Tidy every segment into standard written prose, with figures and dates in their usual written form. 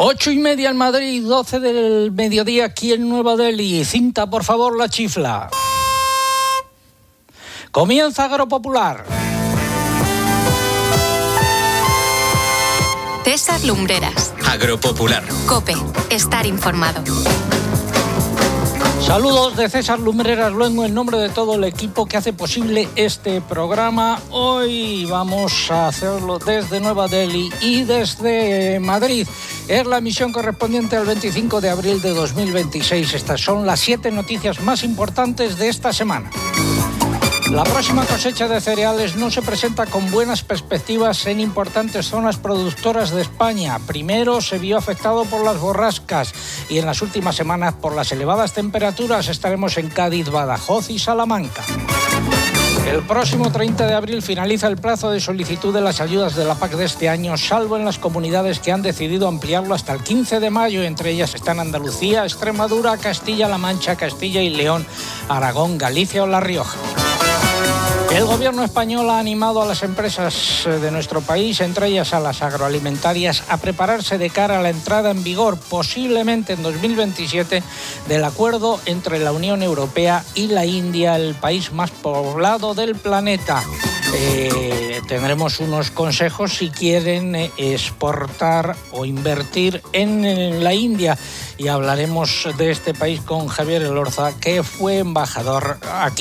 8:30 en Madrid, 12 del mediodía aquí en Nueva Delhi. Cinta, por favor, la chifla. Comienza Agropopular. César Lumbreras. Agropopular. COPE. Estar informado. Saludos de César Lumbreras Luengo en nombre de todo el equipo que hace posible este programa. Hoy vamos a hacerlo desde Nueva Delhi y desde Madrid. Es la emisión correspondiente al 25 de abril de 2026. Estas son las 7 noticias más importantes de esta semana. La próxima cosecha de cereales no se presenta con buenas perspectivas en importantes zonas productoras de España. Primero se vio afectado por las borrascas y en las últimas semanas por las elevadas temperaturas. Estaremos en Cádiz, Badajoz y Salamanca. El próximo 30 de abril finaliza el plazo de solicitud de las ayudas de la PAC de este año, salvo en las comunidades que han decidido ampliarlo hasta el 15 de mayo. Entre ellas están Andalucía, Extremadura, Castilla-La Mancha, Castilla y León, Aragón, Galicia o La Rioja. El gobierno español ha animado a las empresas de nuestro país, entre ellas a las agroalimentarias, a prepararse de cara a la entrada en vigor, posiblemente en 2027, del acuerdo entre la Unión Europea y la India, el país más poblado del planeta. Tendremos unos consejos si quieren exportar o invertir en la India y hablaremos de este país con Javier Elorza, que fue embajador aquí.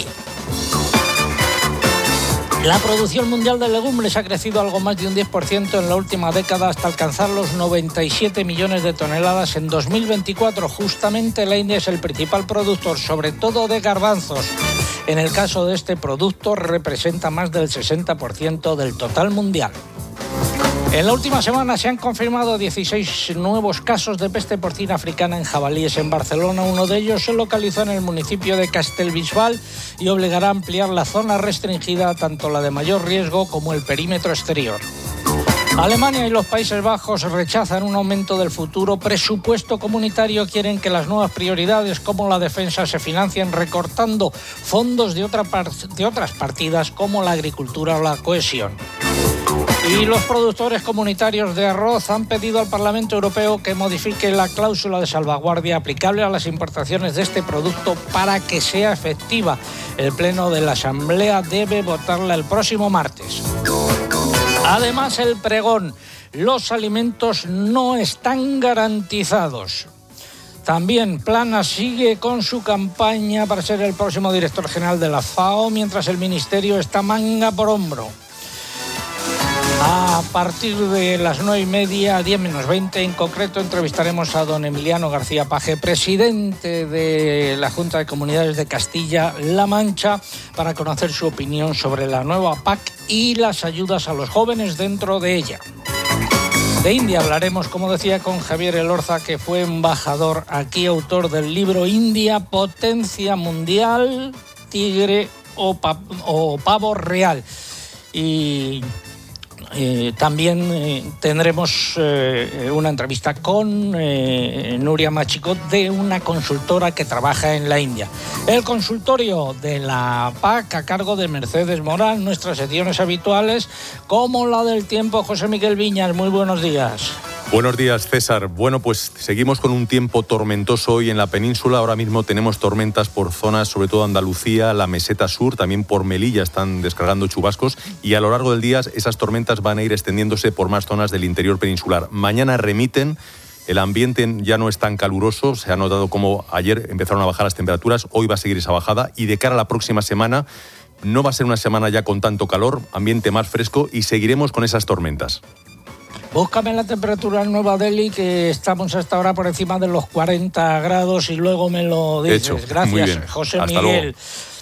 La producción mundial de legumbres ha crecido algo más de un 10% en la última década hasta alcanzar los 97 millones de toneladas en 2024. Justamente la India es el principal productor, sobre todo de garbanzos. En el caso de este producto representa más del 60% del total mundial. En la última semana se han confirmado 16 nuevos casos de peste porcina africana en jabalíes en Barcelona. Uno de ellos se localizó en el municipio de Castellbisbal y obligará a ampliar la zona restringida, tanto la de mayor riesgo como el perímetro exterior. Alemania y los Países Bajos rechazan un aumento del futuro presupuesto comunitario. Quieren que las nuevas prioridades como la defensa se financien recortando fondos de otras partidas como la agricultura o la cohesión. Y los productores comunitarios de arroz han pedido al Parlamento Europeo que modifique la cláusula de salvaguardia aplicable a las importaciones de este producto para que sea efectiva. El Pleno de la Asamblea debe votarla el próximo martes. Además, el pregón: los alimentos no están garantizados. También Planas sigue con su campaña para ser el próximo director general de la FAO, mientras el Ministerio está manga por hombro. A partir de las 9:30, 10 menos 20 en concreto, entrevistaremos a don Emiliano García Paje, presidente de la Junta de Comunidades de Castilla-La Mancha, para conocer su opinión sobre la nueva PAC y las ayudas a los jóvenes dentro de ella. De India hablaremos, como decía, con Javier Elorza, que fue embajador aquí, autor del libro India, Potencia Mundial, Tigre o Pavo Real. Y también tendremos una entrevista con Nuria Machicot, de una consultora que trabaja en la India. El consultorio de la PAC a cargo de Mercedes Morán, nuestras secciones habituales, como la del tiempo. José Miguel Viñas, muy buenos días. Buenos días, César. Bueno, pues seguimos con un tiempo tormentoso hoy en la península. Ahora mismo tenemos tormentas por zonas, sobre todo Andalucía, la meseta sur, también por Melilla están descargando chubascos, y a lo largo del día esas tormentas van a ir extendiéndose por más zonas del interior peninsular. Mañana remiten, el ambiente ya no es tan caluroso, se ha notado como ayer empezaron a bajar las temperaturas, hoy va a seguir esa bajada, y de cara a la próxima semana no va a ser una semana ya con tanto calor, ambiente más fresco, y seguiremos con esas tormentas. Búscame la temperatura en Nueva Delhi, que estamos hasta ahora por encima de los 40 grados y luego me lo dices. Hecho. Gracias, muy bien. José Hasta Miguel. Luego.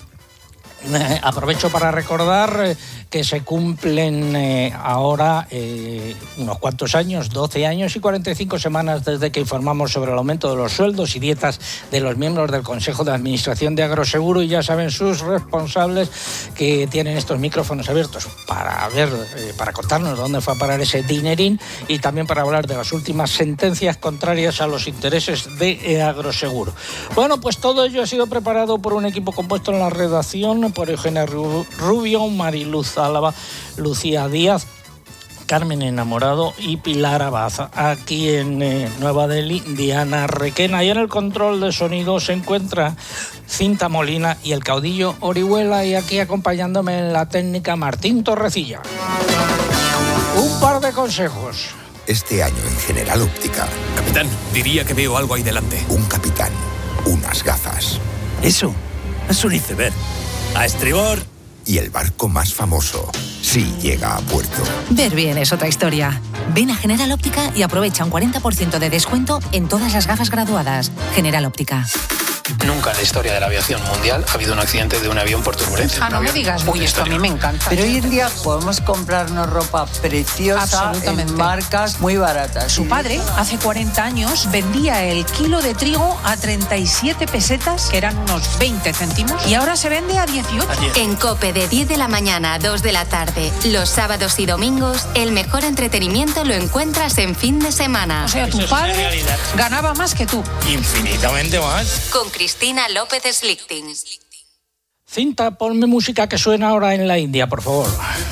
Aprovecho para recordar que se cumplen ahora unos cuantos años, 12 años y 45 semanas desde que informamos sobre el aumento de los sueldos y dietas de los miembros del Consejo de Administración de Agroseguro, y ya saben sus responsables que tienen estos micrófonos abiertos para ver, para contarnos dónde fue a parar ese dinerín, y también para hablar de las últimas sentencias contrarias a los intereses de Agroseguro. Bueno, pues todo ello ha sido preparado por un equipo compuesto en la redacción por Eugenia Rubio, Mariluz Álava, Lucía Díaz, Carmen Enamorado y Pilar Abad. Aquí en Nueva Delhi, Diana Requena. Y en el control de sonido se encuentra Cinta Molina y el caudillo Orihuela. Y aquí acompañándome en la técnica, Martín Torrecilla. Un par de consejos. Este año en General Óptica. Capitán, diría que veo algo ahí delante. Un capitán, unas gafas. Eso es un iceberg. A estribor. Y el barco más famoso, sí llega a puerto. Ver bien es otra historia. Ven a General Óptica y aprovecha un 40% de descuento en todas las gafas graduadas. General Óptica. Nunca en la historia de la aviación mundial ha habido un accidente de un avión por turbulencia. No me digas, uy, esto a mí me encanta. Pero hoy en día podemos comprarnos ropa preciosa en marcas muy baratas. Su padre, hace 40 años, vendía el kilo de trigo a 37 pesetas, que eran unos 20 céntimos, y ahora se vende a 18. En COPE, de 10 de la mañana a 2 de la tarde, los sábados y domingos, el mejor entretenimiento lo encuentras en fin de semana. O sea, tu padre ganaba más que tú. Infinitamente más. Con Cristina López Slichting. Cinta, ponme música que suena ahora en la India, por favor.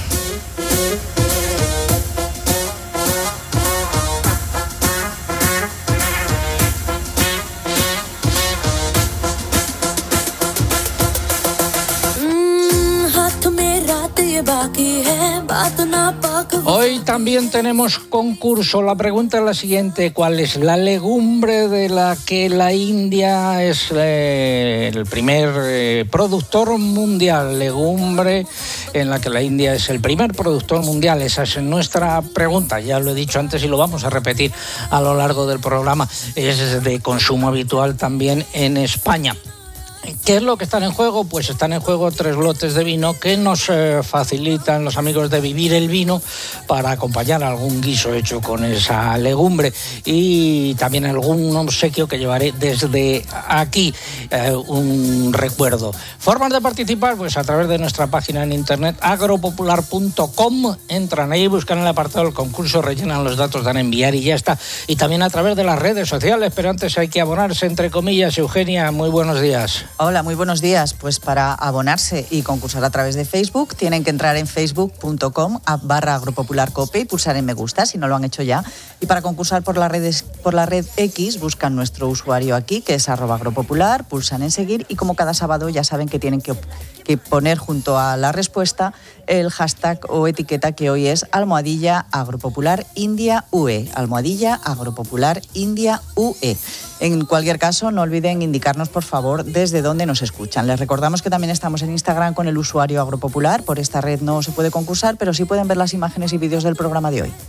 Hoy también tenemos concurso. La pregunta es la siguiente: ¿cuál es la legumbre de la que la India es el primer productor mundial? Legumbre en la que la India es el primer productor mundial. Esa es nuestra pregunta. Ya lo he dicho antes y lo vamos a repetir a lo largo del programa. Es de consumo habitual también en España. ¿Qué es lo que están en juego? Pues están en juego 3 lotes de vino que nos facilitan los amigos de Vivir el Vino para acompañar algún guiso hecho con esa legumbre, y también algún obsequio que llevaré desde aquí, un recuerdo. Formas de participar, pues a través de nuestra página en internet agropopular.com. Entran ahí, buscan el apartado del concurso, rellenan los datos, dan a enviar y ya está. Y también a través de las redes sociales, pero antes hay que abonarse, entre comillas. Eugenia, muy buenos días. Hola, muy buenos días. Pues para abonarse y concursar a través de Facebook tienen que entrar en facebook.com/agropopularcope y pulsar en me gusta si no lo han hecho ya. Y para concursar por la red X buscan nuestro usuario aquí, que es @agropopular, pulsan en seguir y como cada sábado ya saben que tienen que poner junto a la respuesta el hashtag o etiqueta que hoy es @agropopular_India-UE, @agropopular_India-UE. En cualquier caso, no olviden indicarnos, por favor, desde dónde nos escuchan. Les recordamos que también estamos en Instagram con el usuario Agropopular. Por esta red no se puede concursar, pero sí pueden ver las imágenes y vídeos del programa de hoy.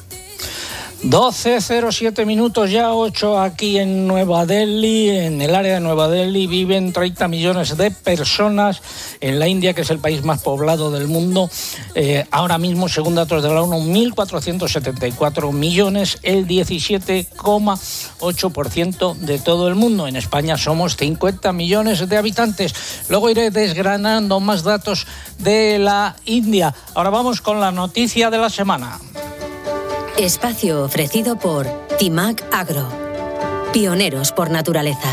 12:07 minutos, ya 8 aquí en Nueva Delhi. En el área de Nueva Delhi viven 30 millones de personas. En la India, que es el país más poblado del mundo, ahora mismo, según datos de la ONU, 1.474 millones, el 17,8% de todo el mundo. En España somos 50 millones de habitantes. Luego iré desgranando más datos de la India. Ahora vamos con la noticia de la semana. Espacio ofrecido por Timac Agro, pioneros por naturaleza.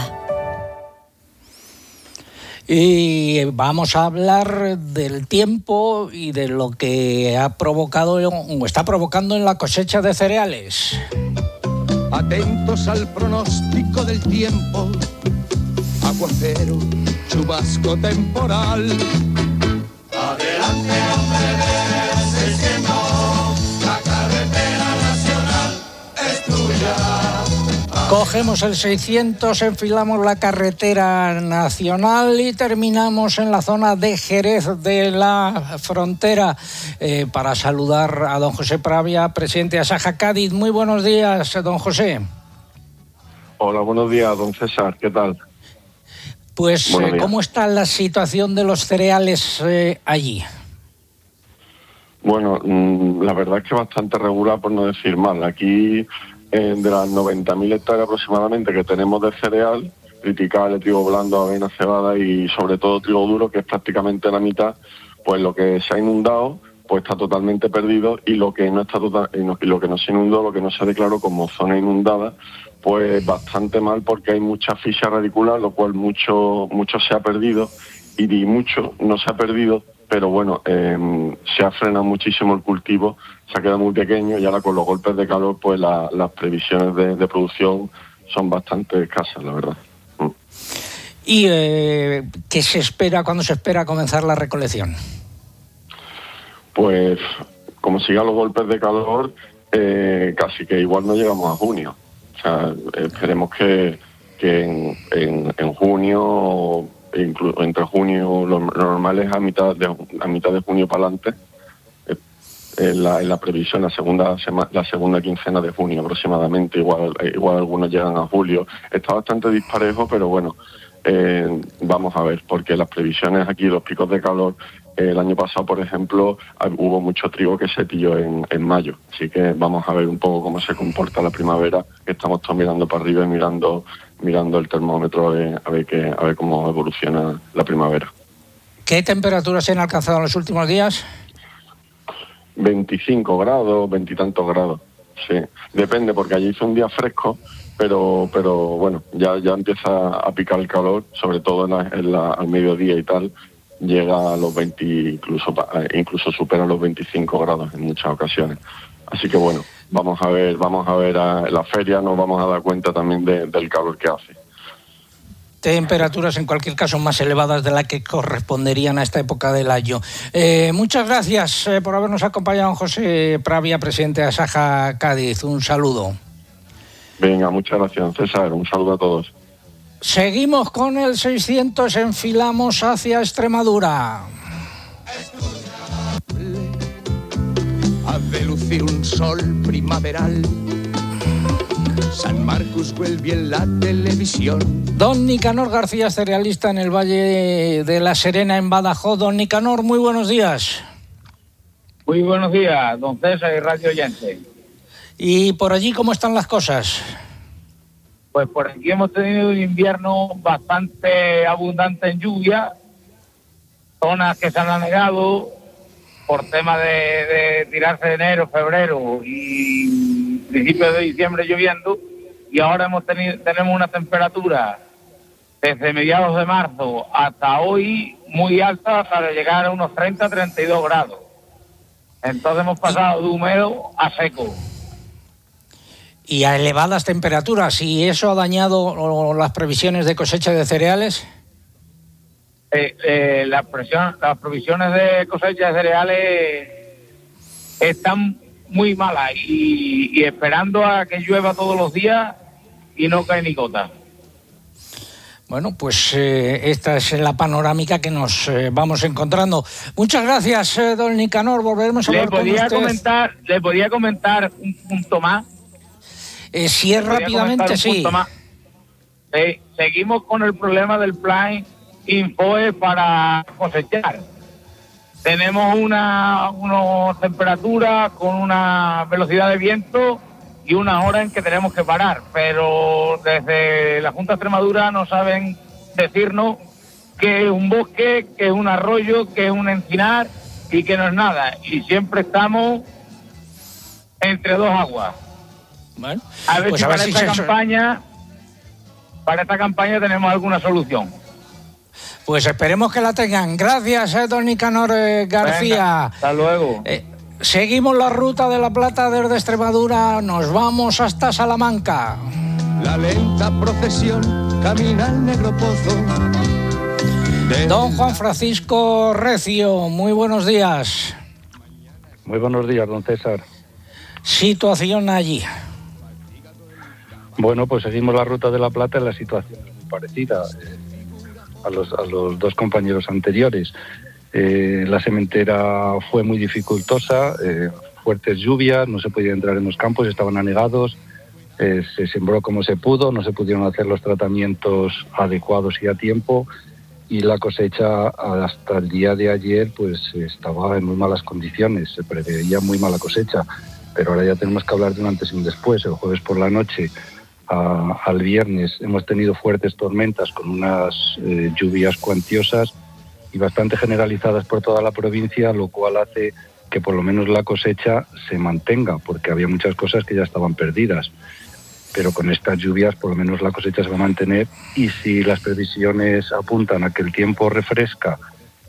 Y vamos a hablar del tiempo y de lo que ha provocado o está provocando en la cosecha de cereales. Atentos al pronóstico del tiempo, aguacero, chubasco temporal. Adelante, hombre, ves siendo la carretera nacional es tuya. Cogemos el 600, enfilamos la carretera nacional y terminamos en la zona de Jerez de la Frontera para saludar a don José Pravia, presidente de Asaja Cádiz. Muy buenos días, don José. Hola, buenos días, don César. ¿Qué tal? Pues, ¿cómo está la situación de los cereales allí? Bueno, la verdad es que bastante regular, por no decir mal. Aquí, de las 90.000 hectáreas aproximadamente que tenemos de cereal, criticable, trigo blando, avena, cebada y sobre todo trigo duro, que es prácticamente la mitad, pues lo que se ha inundado pues está totalmente perdido, y lo que no está y lo que no se inundó, lo que no se declaró como zona inundada, pues bastante mal, porque hay mucha ficha radicular, lo cual mucho se ha perdido, y mucho no se ha perdido pero bueno, se ha frenado muchísimo el cultivo, se ha quedado muy pequeño y ahora con los golpes de calor pues las previsiones de producción son bastante escasas, la verdad. ¿Y qué se espera, cuándo se espera comenzar la recolección? Pues como sigan los golpes de calor, casi que igual no llegamos a junio. O sea, esperemos que en junio, incluso entre junio, lo normal es a mitad de junio para adelante. En la previsión, la segunda quincena de junio aproximadamente, igual algunos llegan a julio. Está bastante disparejo, pero bueno, vamos a ver, porque las previsiones aquí, los picos de calor, el año pasado, por ejemplo, hubo mucho trigo que se pilló en mayo, así que vamos a ver un poco cómo se comporta la primavera, que estamos todos mirando para arriba y mirando el termómetro a ver cómo evoluciona la primavera. ¿Qué temperaturas se han alcanzado en los últimos días? 25 grados, 20 y tantos grados, sí. Depende, porque allí hizo un día fresco, pero bueno, ya empieza a picar el calor, sobre todo al mediodía y tal, llega a los 20, incluso supera los 25 grados en muchas ocasiones. Así que bueno, vamos a ver en la feria, nos vamos a dar cuenta también del calor que hace. Temperaturas en cualquier caso más elevadas de las que corresponderían a esta época del año. Muchas gracias por habernos acompañado, José Pravia, presidente de Asaja Cádiz. Un saludo. Venga, muchas gracias, César. Un saludo a todos. Seguimos con el 600, enfilamos hacia Extremadura. Ha de lucir un sol primaveral. San Marcos vuelve en la televisión. Don Nicanor García, cerealista en el Valle de la Serena, en Badajoz. Don Nicanor, muy buenos días. Muy buenos días, don César y radio oyente. ¿Y por allí cómo están las cosas? Pues por aquí hemos tenido un invierno bastante abundante en lluvia, zonas que se han anegado por tema de tirarse de enero, febrero y principios de diciembre lloviendo, y ahora tenemos una temperatura desde mediados de marzo hasta hoy muy alta para llegar a unos 30-32 grados. Entonces hemos pasado de húmedo a seco. Y a elevadas temperaturas, ¿y eso ha dañado las previsiones de cosecha de cereales? Las previsiones de cosecha de cereales están muy malas y esperando a que llueva todos los días y no cae ni gota. Bueno, pues esta es la panorámica que nos vamos encontrando. Muchas gracias, don Nicanor. Volveremos a hablar con usted. ¿Le podía comentar un punto más? Si es rápidamente, sí. Seguimos con el problema del plan Infoe para cosechar. Tenemos una temperatura con una velocidad de viento y una hora en que tenemos que parar, pero desde la Junta de Extremadura no saben decirnos qué es un bosque, qué es un arroyo, qué es un encinar y que no es nada. Y siempre estamos entre dos aguas. Bueno, a ver pues si a ver para esta campaña tenemos alguna solución. Pues esperemos que la tengan. Gracias, don Nicanor García. Venga, hasta luego. Seguimos la ruta de la Plata desde Extremadura. Nos vamos hasta Salamanca. La lenta procesión camina al negro pozo. Don Juan Francisco Recio, muy buenos días. Muy buenos días, don César. Situación allí. Bueno, pues seguimos la ruta de la Plata en la situación es muy parecida a los dos compañeros anteriores. La sementera fue muy dificultosa, fuertes lluvias, no se podía entrar en los campos, estaban anegados, se sembró como se pudo, no se pudieron hacer los tratamientos adecuados y a tiempo, y la cosecha hasta el día de ayer pues estaba en muy malas condiciones, se preveía muy mala cosecha, pero ahora ya tenemos que hablar de un antes y un después. El jueves por la noche al viernes hemos tenido fuertes tormentas con unas lluvias cuantiosas y bastante generalizadas por toda la provincia, lo cual hace que por lo menos la cosecha se mantenga, porque había muchas cosas que ya estaban perdidas. Pero con estas lluvias por lo menos la cosecha se va a mantener, y si las previsiones apuntan a que el tiempo refresca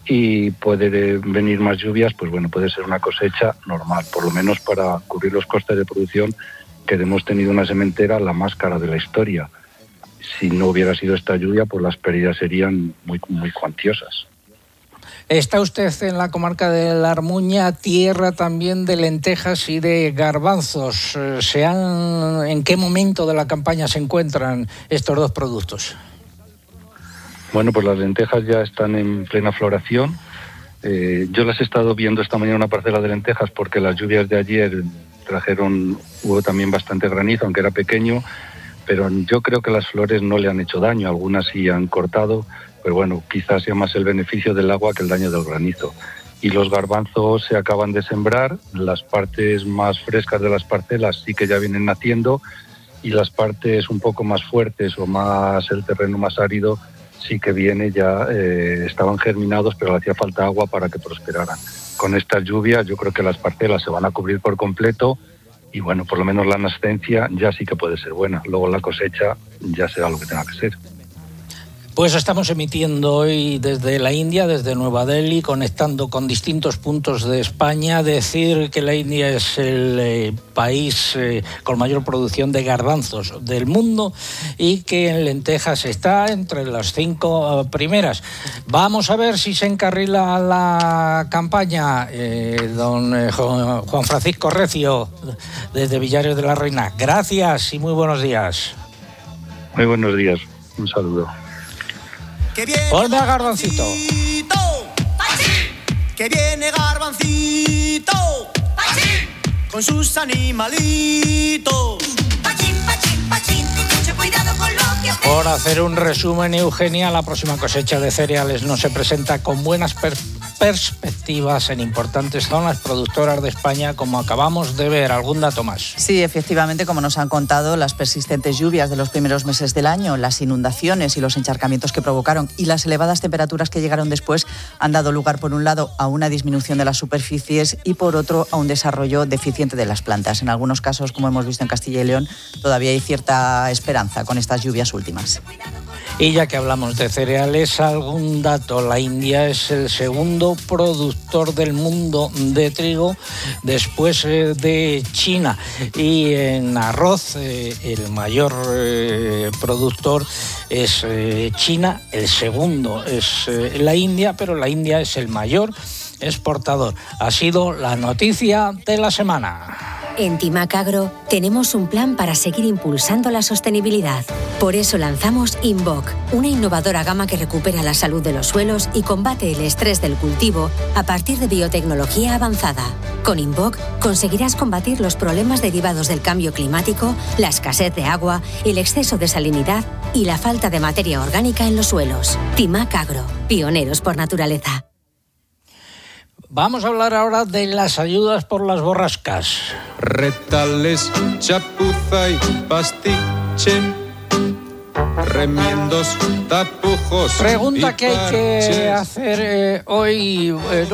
y puede venir más lluvias, pues bueno, puede ser una cosecha normal, por lo menos para cubrir los costes de producción, que hemos tenido una sementera la más cara de la historia. Si no hubiera sido esta lluvia, pues las pérdidas serían muy cuantiosas. Está usted en la comarca de la Armuña, tierra también de lentejas y de garbanzos. ¿En qué momento de la campaña se encuentran estos dos productos? Bueno, pues las lentejas ya están en plena floración. Yo las he estado viendo esta mañana en una parcela de lentejas porque las lluvias de ayer hubo también bastante granizo, aunque era pequeño, pero yo creo que las flores no le han hecho daño, algunas sí han cortado, pero bueno, quizás sea más el beneficio del agua que el daño del granizo. Y los garbanzos se acaban de sembrar, las partes más frescas de las parcelas sí que ya vienen naciendo, y las partes un poco más fuertes o más el terreno más árido sí que viene ya, estaban germinados, pero le hacía falta agua para que prosperaran. Con estas lluvias yo creo que las parcelas se van a cubrir por completo y bueno, por lo menos la nascencia ya sí que puede ser buena. Luego la cosecha ya será lo que tenga que ser. Pues estamos emitiendo hoy desde la India, desde Nueva Delhi, conectando con distintos puntos de España. Decir que la India es el país con mayor producción de garbanzos del mundo y que en lentejas está entre las 5 primeras. Vamos a ver si se encarrila la campaña. Don Juan Francisco Recio, desde Villares de la Reina. Gracias y muy buenos días. Muy buenos días. Un saludo. Ponme a Garbancito. Que viene Garbancito con sus animalitos. Mucho cuidado con lo que hace. Por hacer un resumen, Eugenia, la próxima cosecha de cereales no se presenta con buenas perspectivas en importantes zonas productoras de España, como acabamos de ver. ¿Algún dato más? Sí, efectivamente, como nos han contado, las persistentes lluvias de los primeros meses del año, las inundaciones y los encharcamientos que provocaron y las elevadas temperaturas que llegaron después han dado lugar, por un lado, a una disminución de las superficies y, por otro, a un desarrollo deficiente de las plantas. En algunos casos, como hemos visto en Castilla y León, todavía hay cierta esperanza con estas lluvias últimas. Y ya que hablamos de cereales, algún dato. La India es el segundo productor del mundo de trigo después de China. Y en arroz, el mayor productor es China, el segundo es la India, pero la India es el mayor exportador. Ha sido la noticia de la semana. En Timac Agro tenemos un plan para seguir impulsando la sostenibilidad. Por eso lanzamos Invoc, una innovadora gama que recupera la salud de los suelos y combate el estrés del cultivo a partir de biotecnología avanzada. Con Invoc conseguirás combatir los problemas derivados del cambio climático, la escasez de agua, el exceso de salinidad y la falta de materia orgánica en los suelos. Timac Agro, pioneros por naturaleza. Vamos a hablar ahora de las ayudas por las borrascas. Retales, chapuza y pastiche, remiendos, tapujos. Pregunta que hay que hacer hoy,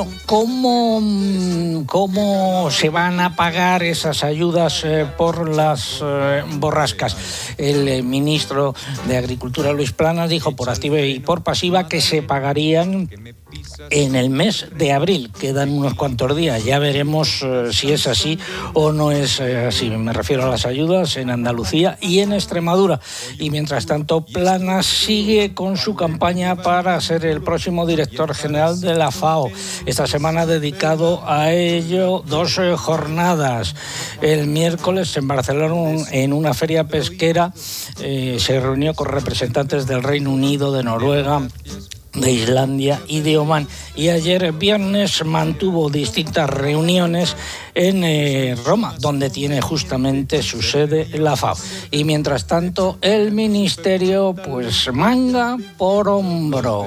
¿cómo se van a pagar esas ayudas por las borrascas? El ministro de Agricultura, Luis Planas, dijo por activa y por pasiva que se pagarían en el mes de abril. Quedan unos cuantos días, ya veremos si es así o no es así. Me refiero a las ayudas en Andalucía y en Extremadura. Y mientras tanto, Planas sigue con su campaña para ser el próximo director general de la FAO. Esta semana ha dedicado a ello 2 jornadas. El miércoles en Barcelona, en una feria pesquera, se reunió con representantes del Reino Unido, de Noruega, de Islandia y de Omán. Y ayer viernes mantuvo distintas reuniones en Roma, donde tiene justamente su sede la FAO. Y mientras tanto, el ministerio, pues manga por hombro.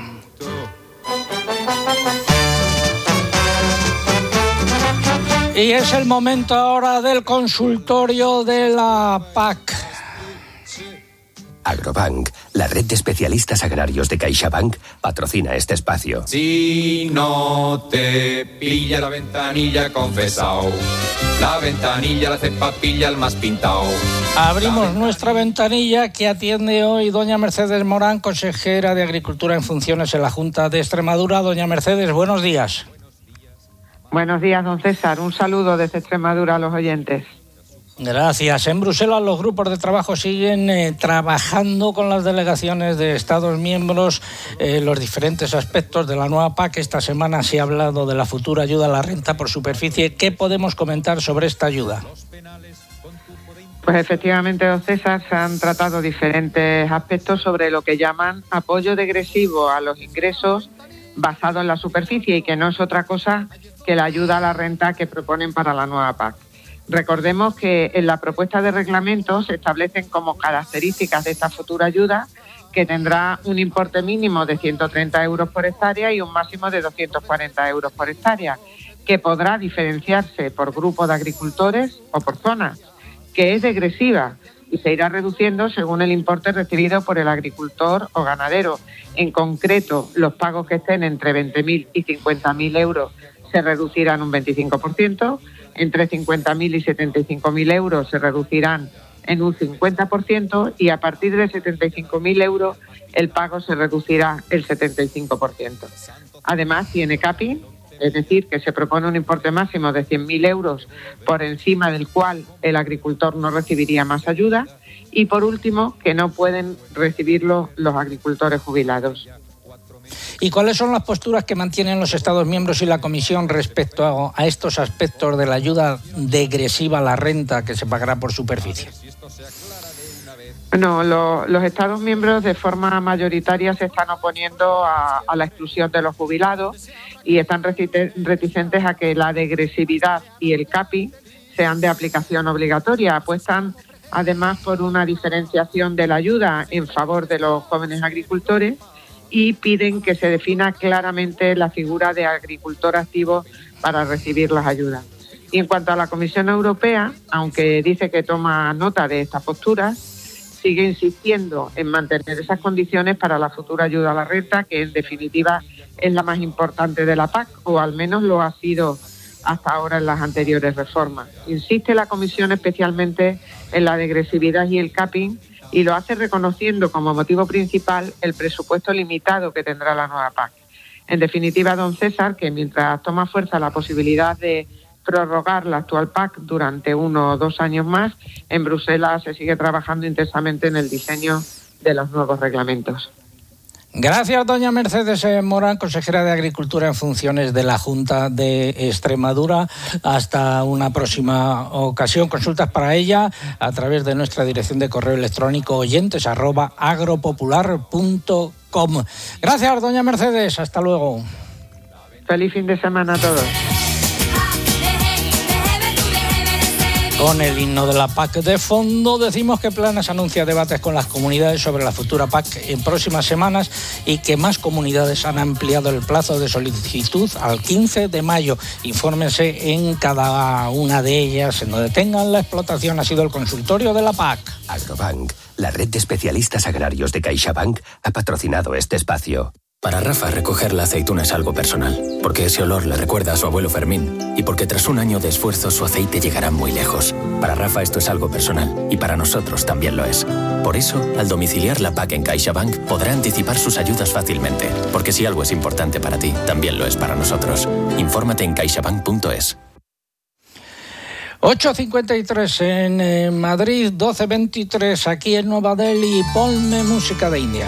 Y es el momento ahora del consultorio de la PAC. Agrobank, la red de especialistas agrarios de CaixaBank, patrocina este espacio. Si no te pilla la ventanilla, confesao. La ventanilla la hace papilla el más pintao. Abrimos nuestra ventanilla que atiende hoy doña Mercedes Morán, consejera de Agricultura en funciones en la Junta de Extremadura. Doña Mercedes, buenos días. Buenos días, don César. Un saludo desde Extremadura a los oyentes. Gracias. En Bruselas los grupos de trabajo siguen trabajando con las delegaciones de Estados miembros los diferentes aspectos de la nueva PAC. Esta semana se ha hablado de la futura ayuda a la renta por superficie. ¿Qué podemos comentar sobre esta ayuda? Pues efectivamente, don César, se han tratado diferentes aspectos sobre lo que llaman apoyo degresivo a los ingresos basado en la superficie y que no es otra cosa que la ayuda a la renta que proponen para la nueva PAC. Recordemos que en la propuesta de reglamento se establecen como características de esta futura ayuda que tendrá un importe mínimo de 130 euros por hectárea y un máximo de 240 euros por hectárea, que podrá diferenciarse por grupo de agricultores o por zonas, que es degresiva y se irá reduciendo según el importe recibido por el agricultor o ganadero. En concreto, los pagos que estén entre 20.000 y 50.000 euros se reducirán un 25%, entre 50.000 y 75.000 euros se reducirán en un 50% y a partir de 75.000 euros el pago se reducirá el 75%. Además tiene capping, es decir, que se propone un importe máximo de 100.000 euros por encima del cual el agricultor no recibiría más ayuda y por último que no pueden recibirlo los agricultores jubilados. ¿Y cuáles son las posturas que mantienen los Estados miembros y la Comisión respecto a estos aspectos de la ayuda degresiva a la renta que se pagará por superficie? Bueno, los Estados miembros de forma mayoritaria se están oponiendo a la exclusión de los jubilados y están reticentes a que la degresividad y el capping sean de aplicación obligatoria. Apuestan además por una diferenciación de la ayuda en favor de los jóvenes agricultores y piden que se defina claramente la figura de agricultor activo para recibir las ayudas. Y en cuanto a la Comisión Europea, aunque dice que toma nota de estas posturas, sigue insistiendo en mantener esas condiciones para la futura ayuda a la renta, que en definitiva es la más importante de la PAC, o al menos lo ha sido hasta ahora en las anteriores reformas. Insiste la Comisión especialmente en la degresividad y el capping, y lo hace reconociendo como motivo principal el presupuesto limitado que tendrá la nueva PAC. En definitiva, don César, que mientras toma fuerza la posibilidad de prorrogar la actual PAC durante 1 o 2 años más, en Bruselas se sigue trabajando intensamente en el diseño de los nuevos reglamentos. Gracias, doña Mercedes Morán, consejera de Agricultura en funciones de la Junta de Extremadura. Hasta una próxima ocasión. Consultas para ella a través de nuestra dirección de correo electrónico oyentes@agropopular.com. Gracias, doña Mercedes. Hasta luego. Feliz fin de semana a todos. Con el himno de la PAC de fondo, decimos que Planas anuncia debates con las comunidades sobre la futura PAC en próximas semanas y que más comunidades han ampliado el plazo de solicitud al 15 de mayo. Infórmense en cada una de ellas. En donde tengan la explotación ha sido el consultorio de la PAC. Agrobank, la red de especialistas agrarios de CaixaBank, ha patrocinado este espacio. Para Rafa, recoger la aceituna es algo personal, porque ese olor le recuerda a su abuelo Fermín, y porque tras un año de esfuerzo su aceite llegará muy lejos. Para Rafa esto es algo personal, y para nosotros también lo es. Por eso, al domiciliar la PAC en CaixaBank, podrá anticipar sus ayudas fácilmente, porque si algo es importante para ti, también lo es para nosotros. Infórmate en caixabank.es. 8:53 en Madrid, 12:23 aquí en Nueva Delhi. Ponme música de India.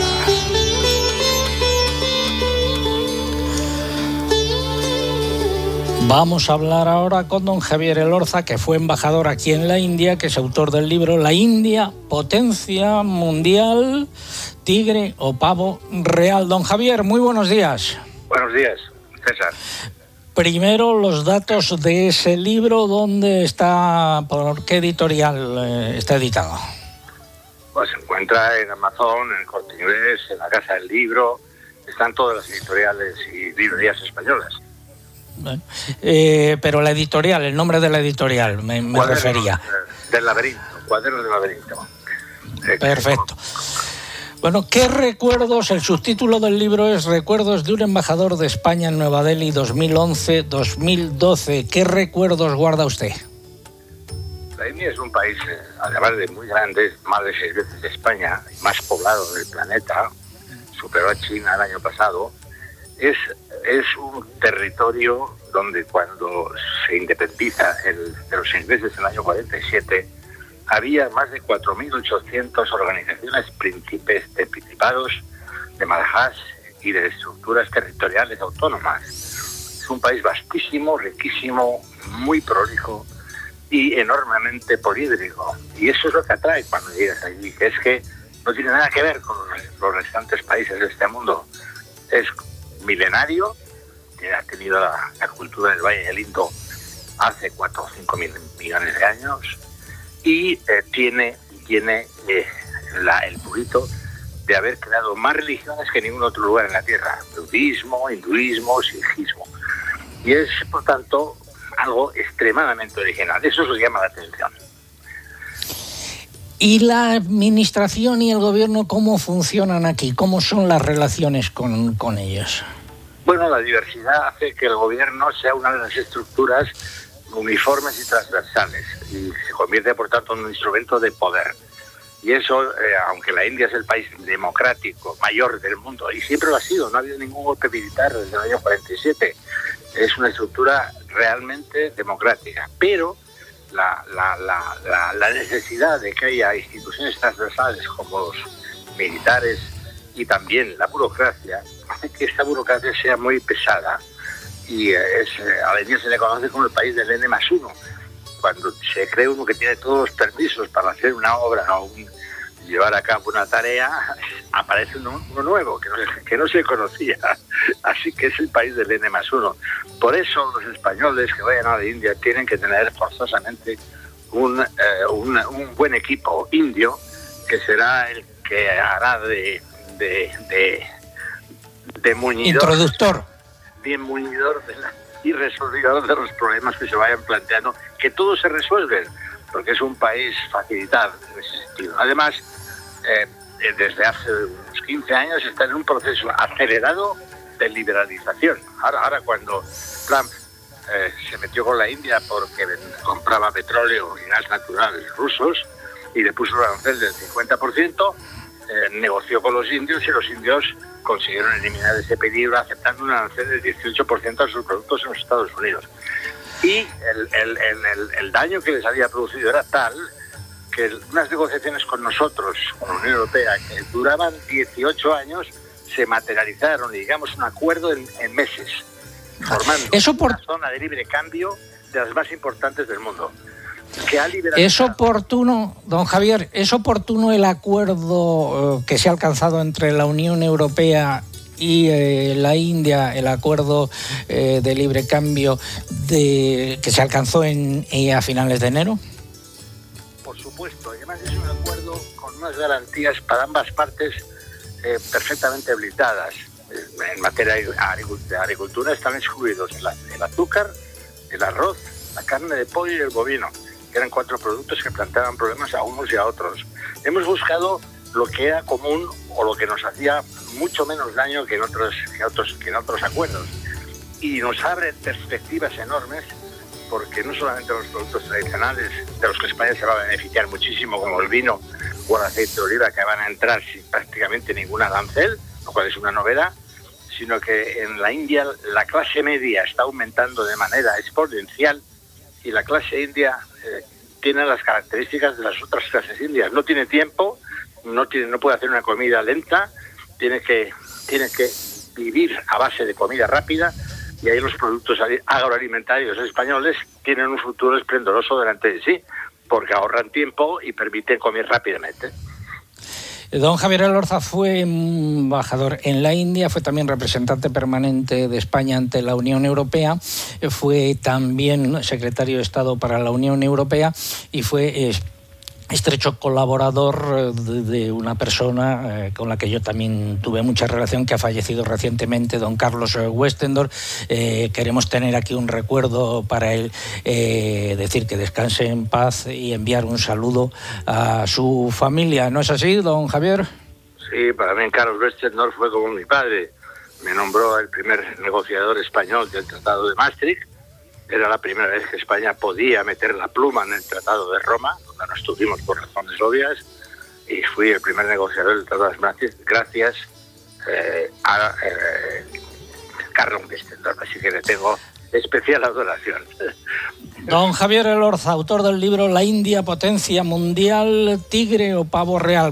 Vamos a hablar ahora con don Javier Elorza, que fue embajador aquí en la India, que es autor del libro La India, potencia mundial, tigre o pavo real. Don Javier, muy buenos días. Buenos días, César. Primero, los datos de ese libro, ¿dónde está, por qué editorial está editado? Pues se encuentra en Amazon, en el Corte Inglés, en la Casa del Libro, están todas las editoriales y librerías españolas. Bueno, pero la editorial, el nombre de la editorial, me refería. Del laberinto, Cuadernos del laberinto. Perfecto. Bueno, ¿qué recuerdos? El subtítulo del libro es Recuerdos de un embajador de España en Nueva Delhi 2011-2012. ¿Qué recuerdos guarda usted? La India es un país, además de muy grande, más de 6 veces España, más poblado del planeta, superó a China el año pasado. Es un territorio donde cuando se independiza de los ingleses en el año 47, había más de 4.800 organizaciones de principados, de Madhás y de estructuras territoriales autónomas. Es un país vastísimo, riquísimo, muy prolijo y enormemente polídrico. Y eso es lo que atrae cuando llegas allí, que es que no tiene nada que ver con los restantes países de este mundo. Es milenario, que ha tenido la cultura del Valle del Indo hace 4 o 5 mil millones de años, y tiene el purito de haber creado más religiones que en ningún otro lugar en la Tierra: budismo, hinduismo, sijismo. Y es, por tanto, algo extremadamente original. Eso nos llama la atención. ¿Y la administración y el gobierno cómo funcionan aquí? ¿Cómo son las relaciones con ellos? Bueno, la diversidad hace que el gobierno sea una de las estructuras uniformes y transversales, y se convierte, por tanto, en un instrumento de poder. Y eso, aunque la India es el país democrático mayor del mundo, y siempre lo ha sido, no ha habido ningún golpe militar desde el año 47, es una estructura realmente democrática, pero la necesidad de que haya instituciones transversales como los militares y también la burocracia hace que esta burocracia sea muy pesada. Y a la India se le conoce como el país del N+1. Cuando se cree uno que tiene todos los permisos para hacer una obra o llevar a cabo una tarea, aparece uno nuevo que no se conocía. Así que es el país del N+1. Por eso los españoles que vayan a la India tienen que tener forzosamente un buen equipo indio, que será el que hará de muñidor. Introductor. De muñidor y resolvedor de los problemas que se vayan planteando, que todos se resuelven, porque es un país facilitado en ese sentido. Además, desde hace unos 15 años está en un proceso acelerado de liberalización. Ahora cuando Trump se metió con la India porque compraba petróleo y gas natural rusos y le puso un arancel del 50%, negoció con los indios y los indios consiguieron eliminar ese peligro aceptando un arancel del 18% a sus productos en los Estados Unidos. Y el daño que les había producido era tal que unas negociaciones con nosotros, con la Unión Europea, que duraban 18 años, se materializaron y llegamos a un acuerdo en meses, formando una zona de libre cambio de las más importantes del mundo. ¿Es oportuno, don Javier, es oportuno el acuerdo que se ha alcanzado entre la Unión Europea y la India, el acuerdo de libre cambio que se alcanzó a finales de enero? Por supuesto, además es un acuerdo con unas garantías para ambas partes perfectamente blindadas. En materia de agricultura están excluidos el azúcar, el arroz, la carne de pollo y el bovino, que eran 4 productos que planteaban problemas a unos y a otros. Hemos buscado lo que era común o lo que nos hacía mucho menos daño que en otros acuerdos. Y nos abre perspectivas enormes, porque no solamente los productos tradicionales, de los que España se va a beneficiar muchísimo, como el vino o el aceite de oliva, que van a entrar sin prácticamente ningún arancel, lo cual es una novedad, sino que en la India la clase media está aumentando de manera exponencial, y la clase india tiene las características de las otras clases indias. No tiene tiempo, no puede hacer una comida lenta, tiene que vivir a base de comida rápida, y ahí los productos agroalimentarios españoles tienen un futuro esplendoroso delante de sí, porque ahorran tiempo y permiten comer rápidamente. Don Javier Elorza fue embajador en la India, fue también representante permanente de España ante la Unión Europea, fue también secretario de Estado para la Unión Europea y fue estrecho colaborador de una persona con la que yo también tuve mucha relación, que ha fallecido recientemente, don Carlos Westendorf. Queremos tener aquí un recuerdo para él, decir que descanse en paz y enviar un saludo a su familia. ¿No es así, don Javier? Sí, Sí, para mí Carlos Westendorf fue como mi padre. Me nombró el primer negociador español del Tratado de Maastricht. Era la primera vez que España podía meter la pluma en el Tratado de Roma, donde no estuvimos por razones obvias, y fui el primer negociador del Tratado de Maastricht gracias a Carlos Westendorf, así que le tengo especial adoración. Don Javier Elorza, autor del libro La India, potencia mundial, tigre o pavo real.